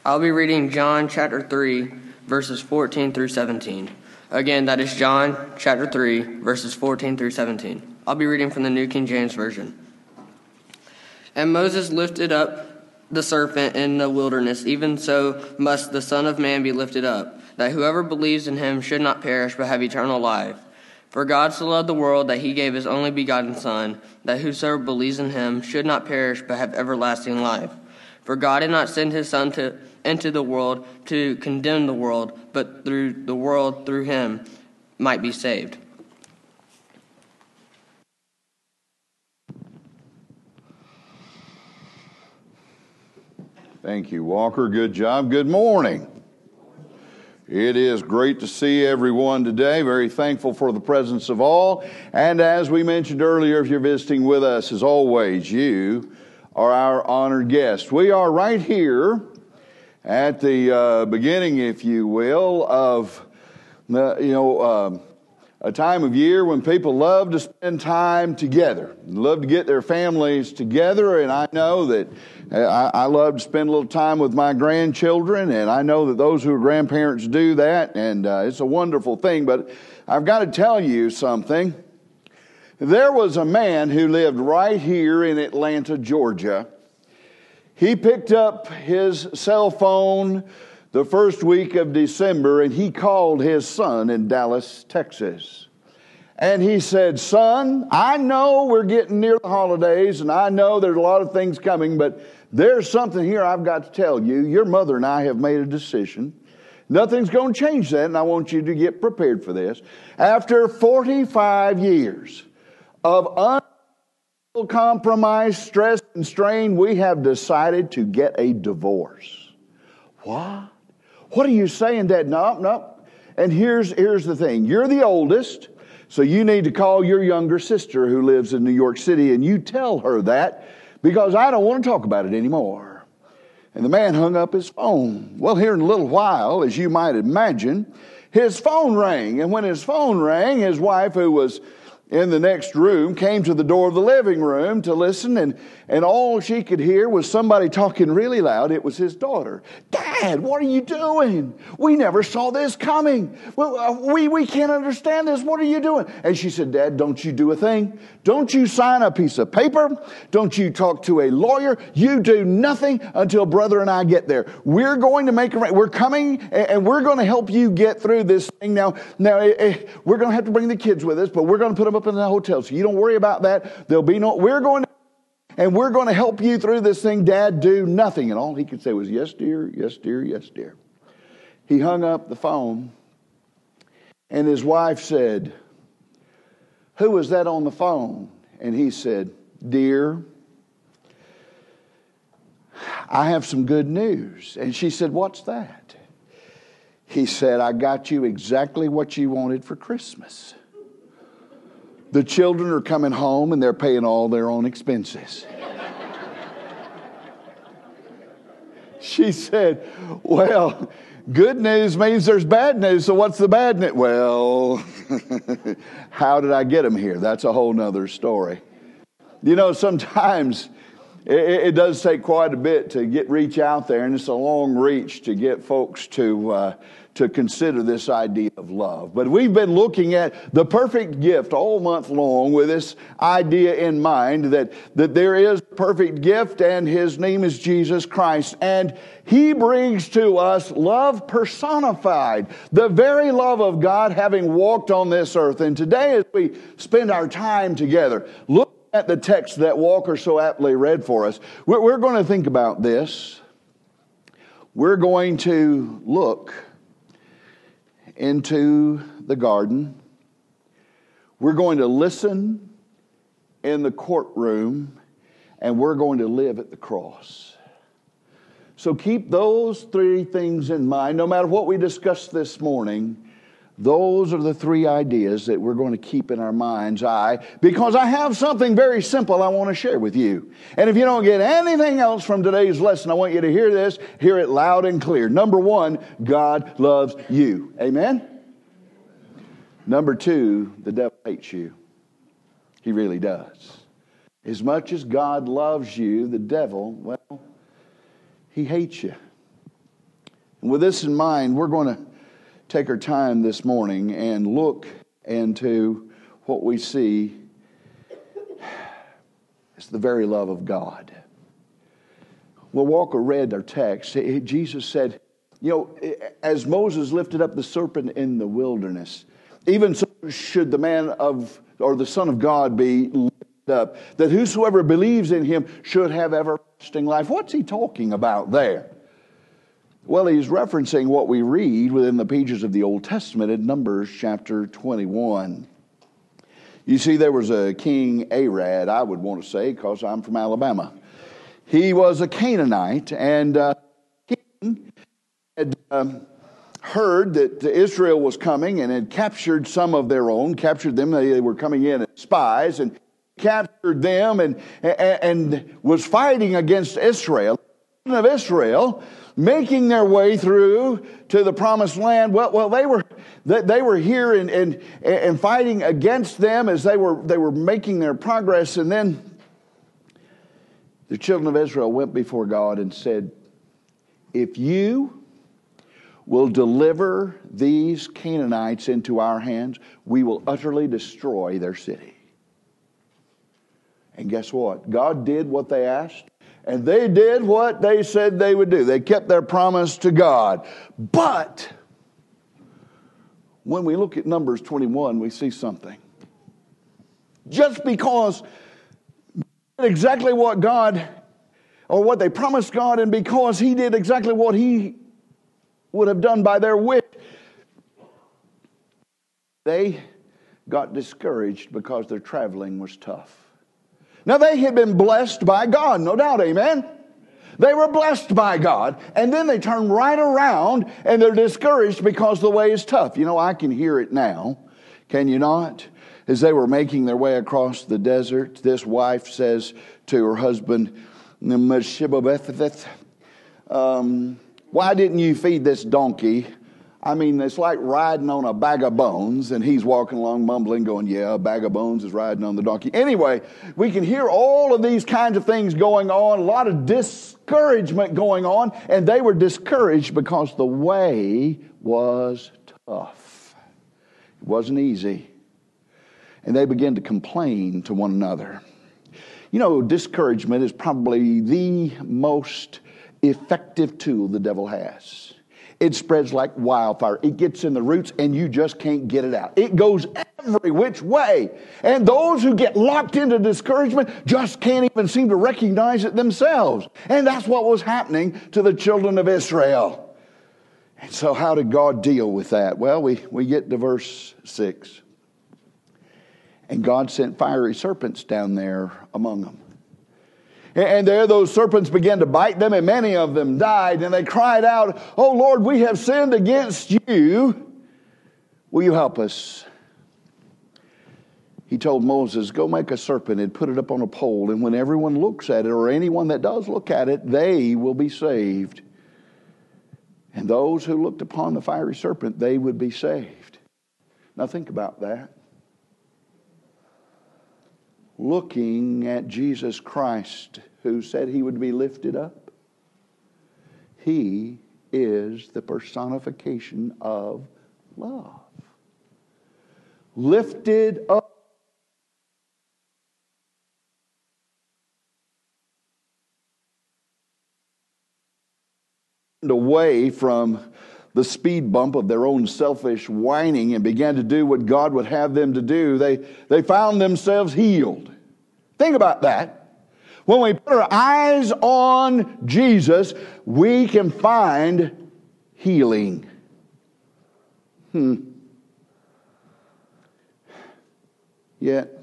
I'll be reading John chapter 3, verses 14 through 17. Again, that is John chapter 3, verses 14 through 17. I'll be reading from the New King James Version. And Moses lifted up the serpent in the wilderness, even so must the Son of Man be lifted up, that whoever believes in him should not perish but have eternal life. For God so loved the world that he gave his only begotten Son, that whosoever believes in him should not perish but have everlasting life. For God did not send his Son into the world to condemn the world, but through the world through him might be saved. Thank you, Walker. Good job. Good morning. It is great to see everyone today. Very thankful for the presence of all. And as we mentioned earlier, if you're visiting with us, as always, you are our honored guest. We are right here at the beginning, if you will, of a time of year when people love to spend time together, love to get their families together. And I know that I love to spend a little time with my grandchildren, and I know that those who are grandparents do that, and it's a wonderful thing. But I've got to tell you something. There was a man who lived right here in Atlanta, Georgia. He picked up his cell phone the first week of December, and he called his son in Dallas, Texas. And he said, "Son, I know we're getting near the holidays, and I know there's a lot of things coming, but there's something here I've got to tell you. Your mother and I have made a decision. Nothing's going to change that, and I want you to get prepared for this. After 45 years of compromise, stress, and strain, we have decided to get a divorce." What? What are you saying, Dad? No. And here's the thing. You're the oldest, so you need to call your younger sister who lives in New York City, and you tell her that, because I don't want to talk about it anymore. And the man hung up his phone. Well, here in a little while, as you might imagine, his phone rang. And when his phone rang, his wife, who was in the next room, came to the door of the living room to listen, and all she could hear was somebody talking really loud. It was his daughter. "Dad, what are you doing? We never saw this coming. We can't understand this. What are you doing?" And she said, "Dad, don't you do a thing. Don't you sign a piece of paper. Don't you talk to a lawyer. You do nothing until brother and I get there. We're going to we're coming, and we're going to help you get through this thing. Now, we're going to have to bring the kids with us, but we're going to put them up in the hotel, so you don't worry about that. We're going to help you through this thing. Dad, do nothing." And all he could say was, "Yes, dear, yes, dear, yes, dear." He hung up the phone, and his wife said, "Who was that on the phone?" And he said, "Dear, I have some good news." And she said, "What's that?" He said, "I got you exactly what you wanted for Christmas. The children are coming home and they're paying all their own expenses." She said, "Well, good news means there's bad news, so what's the bad news?" "Well, how did I get them here? That's a whole nother story." You know, sometimes it does take quite a bit to reach out there, and it's a long reach to get folks to consider this idea of love. But we've been looking at the perfect gift all month long with this idea in mind that there is a perfect gift, and his name is Jesus Christ. And he brings to us love personified, the very love of God having walked on this earth. And today, as we spend our time together, look at the text that Walker so aptly read for us. We're going to think about this. We're going to look into the garden. We're going to listen in the courtroom, and we're going to live at the cross. So keep those three things in mind. No matter what we discuss this morning, those are the three ideas that we're going to keep in our mind's eye, because I have something very simple I want to share with you. And if you don't get anything else from today's lesson, I want you to hear this, hear it loud and clear. Number one, God loves you. Amen? Number two, the devil hates you. He really does. As much as God loves you, the devil, well, he hates you. And with this in mind, we're going to take our time this morning and look into what we see as the very love of God. Well, Walker read our text. Jesus said, as Moses lifted up the serpent in the wilderness, even so should the Son of God be lifted up, that whosoever believes in him should have everlasting life. What's he talking about there? Well, he's referencing what we read within the pages of the Old Testament in Numbers chapter 21. You see, there was a king Arad, I would want to say, because I'm from Alabama. He was a Canaanite, and king had heard that Israel was coming and had captured some of their own, captured them. They were coming in as spies and captured them and was fighting against Israel. The children of Israel making their way through to the promised land. Well, they were here and fighting against them as they were making their progress. And then the children of Israel went before God and said, if you will deliver these Canaanites into our hands, we will utterly destroy their city. And guess what? God did what they asked. And they did what they said they would do. They kept their promise to God. But when we look at Numbers 21, we see something. Just because exactly what God, or what they promised God, and because He did exactly what He would have done by their wish, they got discouraged because their traveling was tough. Now, they had been blessed by God, no doubt, amen? They were blessed by God, and then they turn right around and they're discouraged because the way is tough. I can hear it now. Can you not? As they were making their way across the desert, this wife says to her husband, Mephibosheth, why didn't you feed this donkey? I mean, it's like riding on a bag of bones, and he's walking along mumbling, going, yeah, a bag of bones is riding on the donkey. Anyway, we can hear all of these kinds of things going on, a lot of discouragement going on, and they were discouraged because the way was tough. It wasn't easy. And they began to complain to one another. Discouragement is probably the most effective tool the devil has. It spreads like wildfire. It gets in the roots and you just can't get it out. It goes every which way. And those who get locked into discouragement just can't even seem to recognize it themselves. And that's what was happening to the children of Israel. And so how did God deal with that? Well, we get to verse 6. And God sent fiery serpents down there among them. And there those serpents began to bite them, and many of them died. And they cried out, "Oh Lord, we have sinned against you. Will you help us?" He told Moses, "Go make a serpent and put it up on a pole. And when everyone looks at it, or anyone that does look at it, they will be saved. And those who looked upon the fiery serpent, they would be saved." Now think about that. Looking at Jesus Christ, who said He would be lifted up. He is the personification of love. Lifted up. Away from the speed bump of their own selfish whining and began to do what God would have them to do, they found themselves healed. Think about that. When we put our eyes on Jesus, we can find healing. Yet,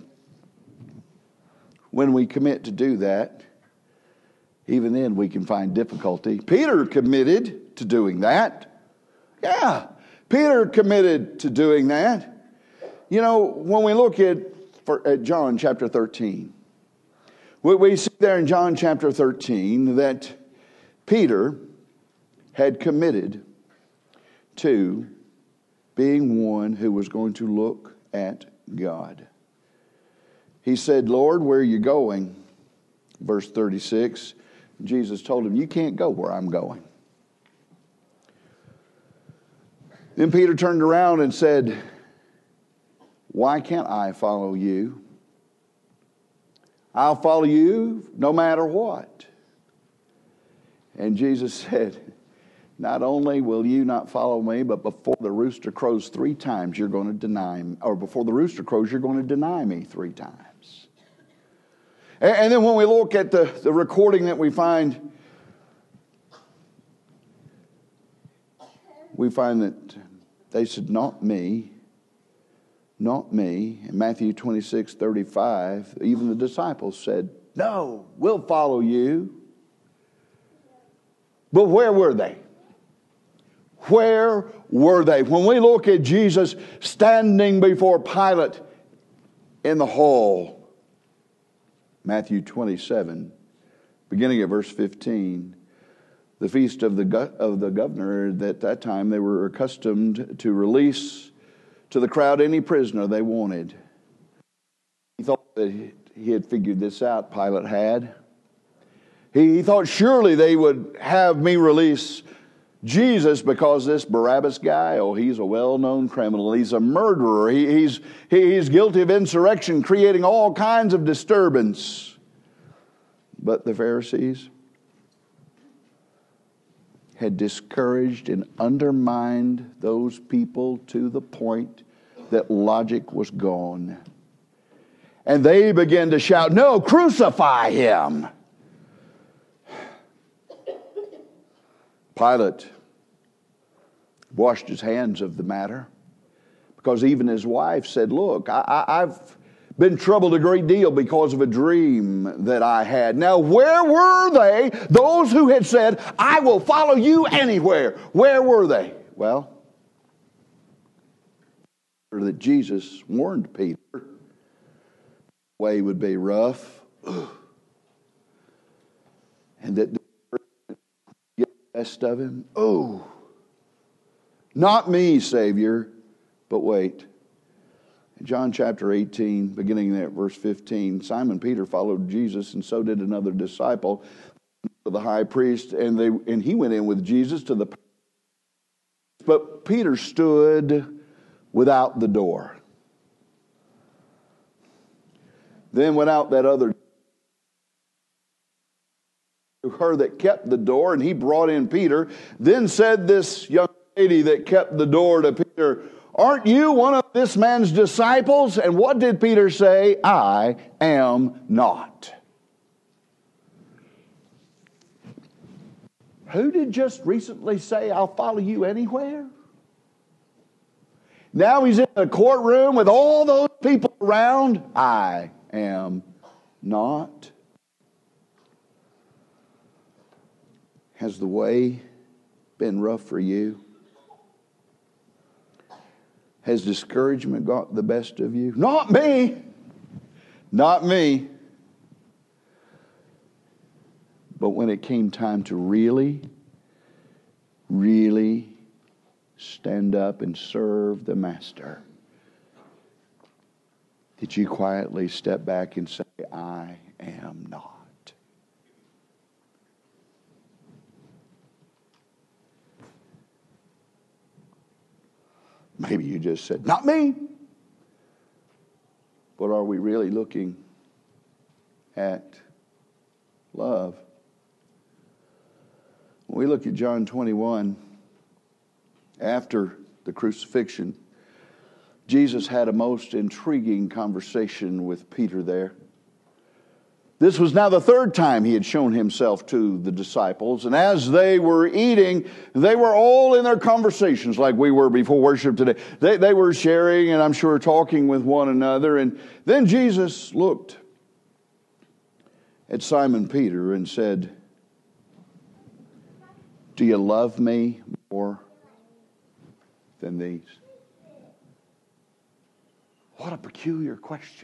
when we commit to do that, even then we can find difficulty. Peter committed to doing that. Yeah, Peter committed to doing that. When we look at John chapter 13, we see there in John chapter 13 that Peter had committed to being one who was going to look at God. He said, "Lord, where are you going?" Verse 36, Jesus told him, "You can't go where I'm going." Then Peter turned around and said, why can't I follow you? I'll follow you no matter what. And Jesus said, not only will you not follow me, but before the rooster crows 3 times, you're going to deny me. Or before the rooster crows, you're going to deny me 3 times. And then when we look at the recording that we find that they said, not me. Not me. In Matthew 26:35, even the disciples said, no, we'll follow you. But where were they? Where were they? When we look at Jesus standing before Pilate in the hall, Matthew 27, beginning at verse 15, the feast of the governor, at that time they were accustomed to release to the crowd any prisoner they wanted. He thought that he had figured this out, Pilate had. He thought surely they would have me release Jesus because this Barabbas guy, he's a well-known criminal. He's a murderer. He's guilty of insurrection, creating all kinds of disturbance. But the Pharisees had discouraged and undermined those people to the point that logic was gone. And they began to shout, no, crucify him. Pilate washed his hands of the matter, because even his wife said, look, I've been troubled a great deal because of a dream that I had. Now, where were they, those who had said, I will follow you anywhere? Where were they? Well, that Jesus warned Peter the way would be rough, and that get the best of him. Oh, not me, Savior, but wait. In John chapter 18, beginning at verse 15, Simon Peter followed Jesus, and so did another disciple, the high priest, and he went in with Jesus to the. But Peter stood without the door. Then went out that other to her that kept the door, and he brought in Peter. Then said this young lady that kept the door to Peter, aren't you one of this man's disciples? And what did Peter say? I am not. Who did just recently say, I'll follow you anywhere? Now he's in a courtroom with all those people around. I am not. Has the way been rough for you? Has discouragement got the best of you? Not me. Not me. But when it came time to really stand up and serve the Master, did you quietly step back and say, I am not? Maybe you just said, not me. But are we really looking at love? When we look at John 21, after the crucifixion, Jesus had a most intriguing conversation with Peter there. This was now the 3rd time he had shown himself to the disciples. And as they were eating, they were all in their conversations like we were before worship today. They were sharing and I'm sure talking with one another. And then Jesus looked at Simon Peter and said, do you love me more than these? What a peculiar question.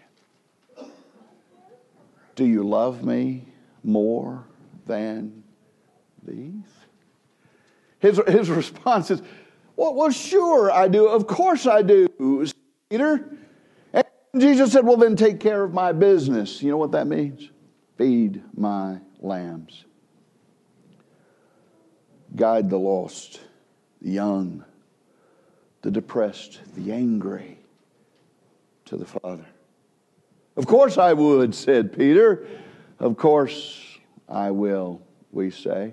Do you love me more than these? His response is, well, sure I do. Of course I do, Peter. And Jesus said, well, then take care of my business. You know what that means? Feed my lambs. Guide the lost, the young, the depressed, the angry to the Father. Of course I would, said Peter. Of course I will, we say.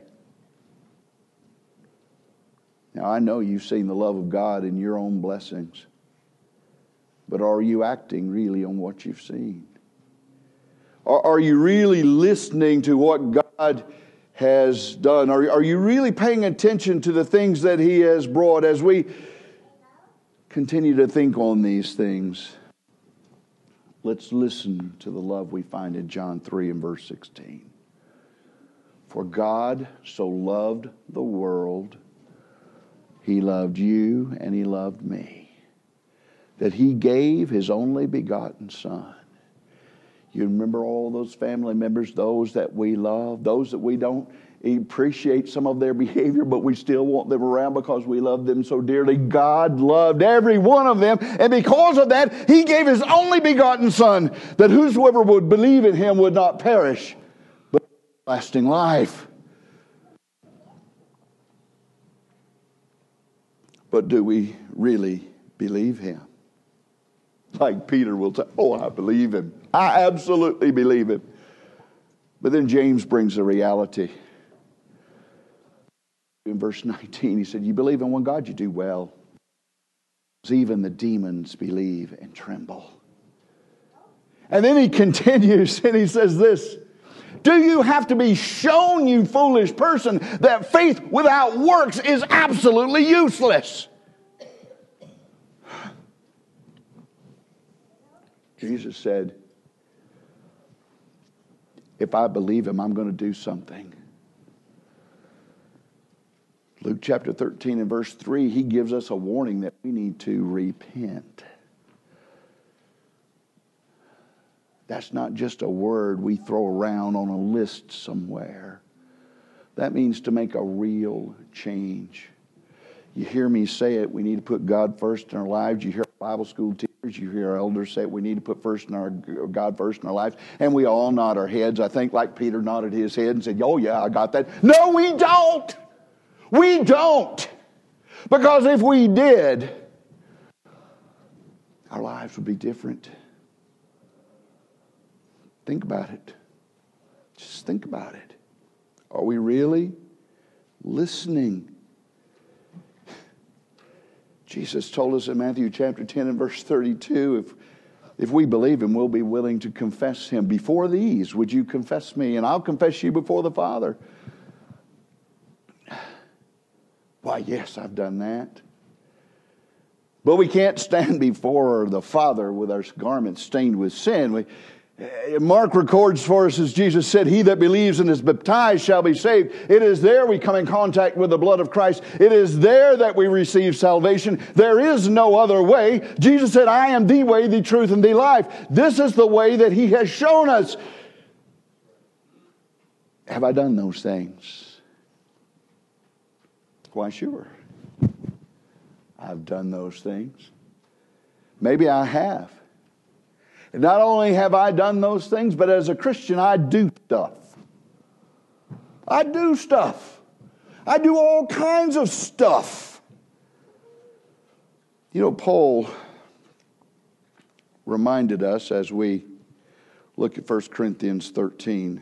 Now I know you've seen the love of God in your own blessings. But are you acting really on what you've seen? Are you really listening to what God has done? Are you really paying attention to the things that He has brought? As we continue to think on these things, let's listen to the love we find in John 3 and verse 16. For God so loved the world, He loved you and He loved me, that He gave His only begotten Son. You remember all those family members, those that we love, those that we don't appreciate some of their behavior, but we still want them around because we love them so dearly. God loved every one of them, and because of that, He gave His only begotten Son, that whosoever would believe in Him would not perish, but have lasting life. But do we really believe Him? Like Peter will say, oh, I believe Him. I absolutely believe Him. But then James brings the reality. In verse 19, he said, you believe in one God, you do well. Even the demons believe and tremble. And then he continues and he says this, do you have to be shown, you foolish person, that faith without works is absolutely useless? Jesus said, if I believe Him, I'm going to do something. Luke chapter 13 and verse 3, He gives us a warning that we need to repent. That's not just a word we throw around on a list somewhere. That means to make a real change. You hear me say it, we need to put God first in our lives. You hear Bible school teachers, you hear our elders say it, we need to put God first in our lives. And we all nod our heads. I think like Peter nodded his head and said, oh yeah, I got that. No, we don't. We don't. Because if we did, our lives would be different. Think about it. Just think about it. Are we really listening? Jesus told us in Matthew chapter 10 and verse 32, if we believe Him, we'll be willing to confess Him. Before these, would you confess me? And I'll confess you before the Father. Why, yes, I've done that. But we can't stand before the Father with our garments stained with sin. Mark records for us, as Jesus said, he that believes and is baptized shall be saved. It is there we come in contact with the blood of Christ. It is there that we receive salvation. There is no other way. Jesus said, I am the way, the truth, and the life. This is the way that He has shown us. Have I done those things? Why, sure. I've done those things. Maybe I have. And not only have I done those things, but as a Christian, I do stuff. I do stuff. I do all kinds of stuff. You know, Paul reminded us as we look at 1 Corinthians 13.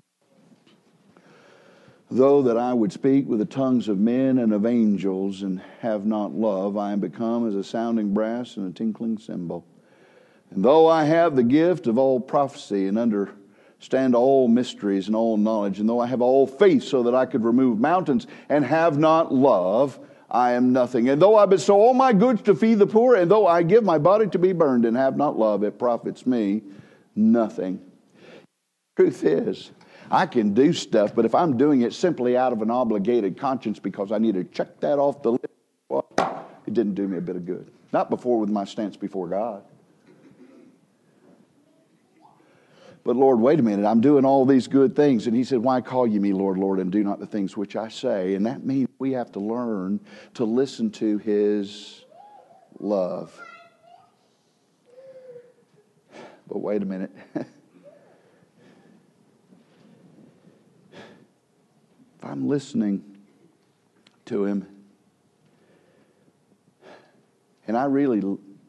Though that I would speak with the tongues of men and of angels and have not love, I am become as a sounding brass and a tinkling cymbal. And though I have the gift of all prophecy and understand all mysteries and all knowledge, and though I have all faith so that I could remove mountains and have not love, I am nothing. And though I bestow all my goods to feed the poor, and though I give my body to be burned and have not love, it profits me nothing. Truth is, I can do stuff, but if I'm doing it simply out of an obligated conscience because I need to check that off the list, well, it didn't do me a bit of good. Not before with my stance before God. But Lord, wait a minute, I'm doing all these good things. And He said, why call you me Lord, Lord, and do not the things which I say? And that means we have to learn to listen to His love. But wait a minute. If I'm listening to Him, and I really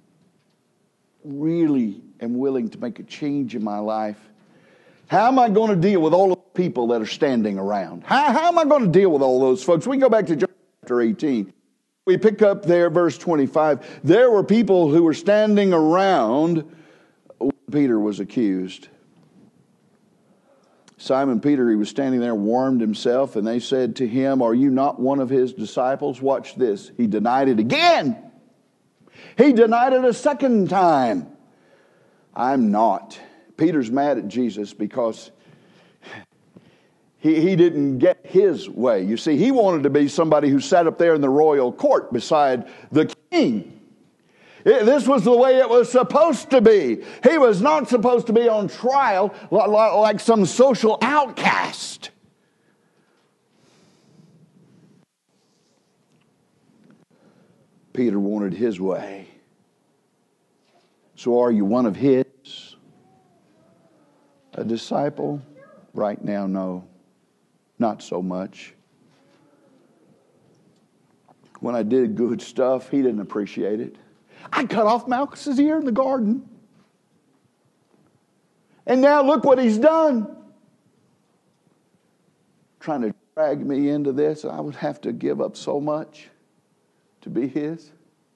am willing to make a change in my life, how am I going to deal with all the people that are standing around? How am I going to deal with all those folks? We can go back to John chapter 18. We pick up there, verse 25. There were people who were standing around when Peter was accused. Simon Peter, he was standing there, warmed himself, and they said to him, "Are you not one of his disciples?" Watch this. He denied it again. He denied it a second time. "I'm not." Peter's mad at Jesus because he didn't get his way. You see, he wanted to be somebody who sat up there in the royal court beside the king. This was the way it was supposed to be. He was not supposed to be on trial like some social outcast. Peter wanted his way. So are you one of his? A disciple? Right now, no. Not so much. When I did good stuff, he didn't appreciate it. I cut off Malchus's ear in the garden. And now look what he's done. Trying to drag me into this. I would have to give up so much to be his.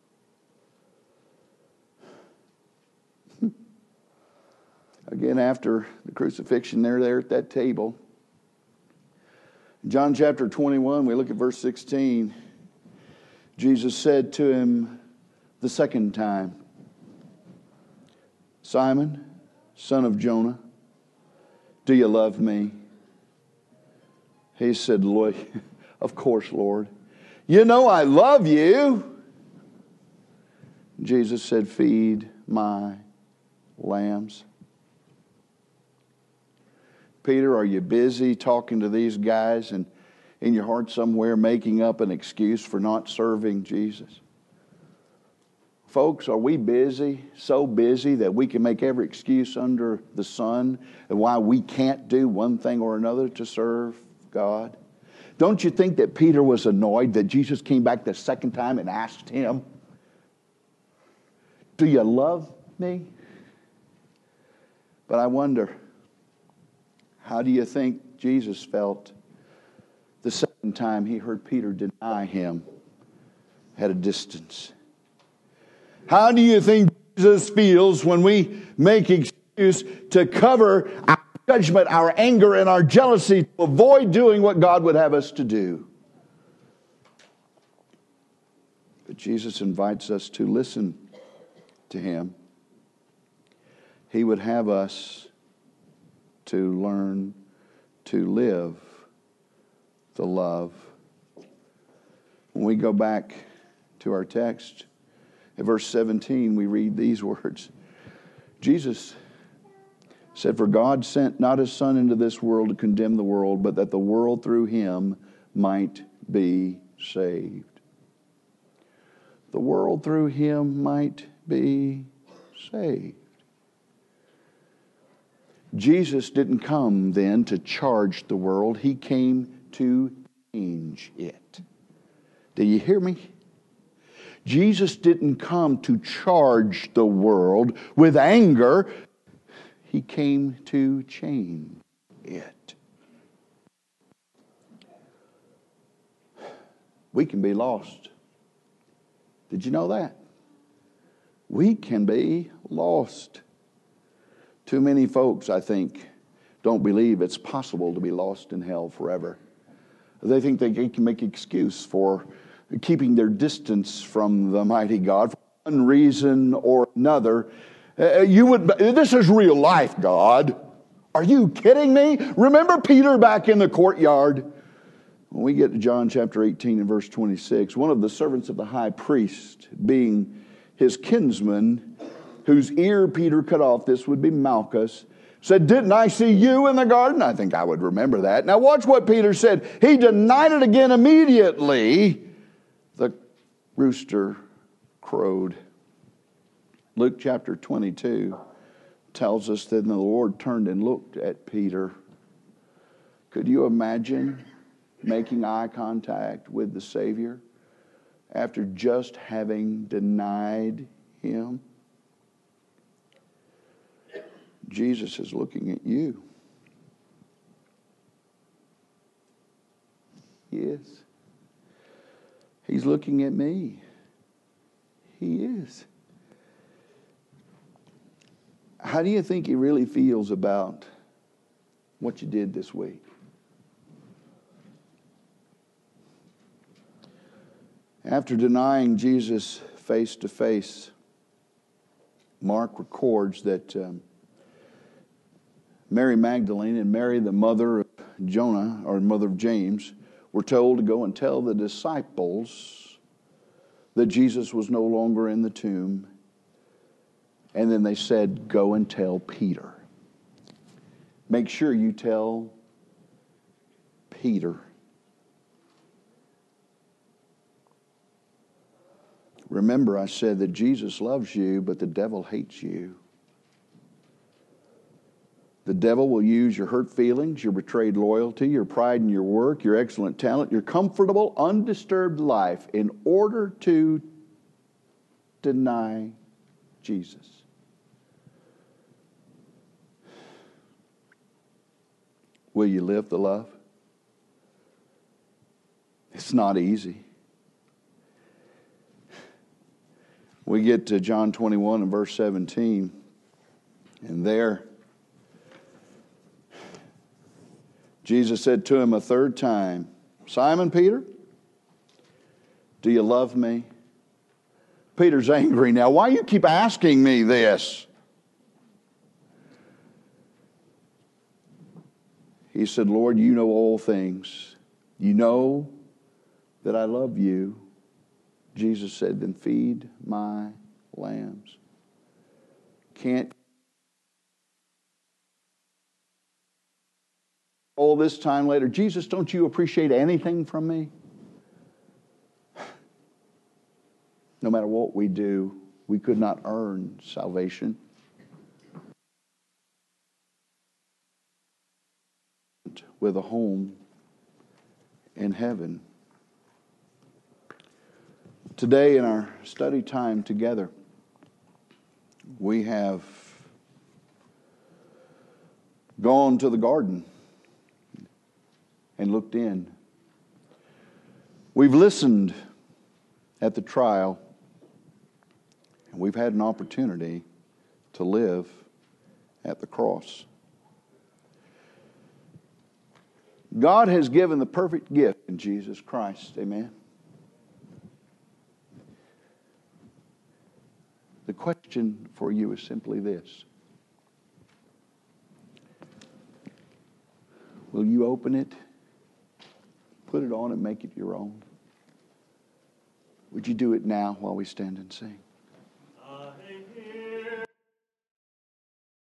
Again, after the crucifixion, they're there at that table. John chapter 21, we look at verse 16. Jesus said to him the second time, "Simon, son of Jonah, do you love me?" He said, "Lord, of course, Lord. You know I love you." Jesus said, "Feed my lambs." Peter, are you busy talking to these guys and in your heart somewhere making up an excuse for not serving Jesus? Folks, are we busy, so busy that we can make every excuse under the sun and why we can't do one thing or another to serve God? Don't you think that Peter was annoyed that Jesus came back the second time and asked him, "Do you love me?" But I wonder, how do you think Jesus felt the second time he heard Peter deny him at a distance? How do you think Jesus feels when we make excuse to cover our judgment, our anger, and our jealousy to avoid doing what God would have us to do? But Jesus invites us to listen to him. He would have us to learn to live the love. When we go back to our text, in verse 17, we read these words. Jesus said, "For God sent not his Son into this world to condemn the world, but that the world through him might be saved." The world through him might be saved. Jesus didn't come then to charge the world. He came to change it. Do you hear me? Jesus didn't come to charge the world with anger. He came to change it. We can be lost. Did you know that? We can be lost. Too many folks, I think, don't believe it's possible to be lost in hell forever. They think they can make excuse for keeping their distance from the mighty God for one reason or another. This is real life, God. Are you kidding me? Remember Peter back in the courtyard? When we get to John chapter 18 and verse 26, one of the servants of the high priest, being his kinsman, whose ear Peter cut off, this would be Malchus, said, "Didn't I see you in the garden?" I think I would remember that. Now watch what Peter said. He denied it again immediately. The rooster crowed. Luke chapter 22 tells us that the Lord turned and looked at Peter. Could you imagine making eye contact with the Savior? after just having denied Him? Jesus is looking at you. He is. He's looking at me. He is. How do you think He really feels about what you did this week? After denying Jesus face to face, Mark records that Mary Magdalene and Mary, the mother of Jonah, or mother of James, were told to go and tell the disciples that Jesus was no longer in the tomb. And then they said, go and tell Peter. Make sure you tell Peter. Remember, I said that Jesus loves you, but the devil hates you. The devil will use your hurt feelings, your betrayed loyalty, your pride in your work, your excellent talent, your comfortable, undisturbed life in order to deny Jesus. Will you live the love? It's not easy. We get to John 21 and verse 17, and there Jesus said to him a third time, Simon Peter, do you love me? Peter's angry now. Why you keep asking me this? He said, Lord, you know all things. You know that I love you. Jesus said, then feed my lambs. Can't all this time later, Jesus, don't you appreciate anything from me? No matter what we do, we could not earn salvation. With a home in heaven. Today in our study time together, we have gone to the garden and looked in. We've listened at the trial, and we've had an opportunity to live at the cross. God has given the perfect gift in Jesus Christ. Amen. The question for you is simply this. Will you open it, put it on, and make it your own? Would you do it now while we stand and sing?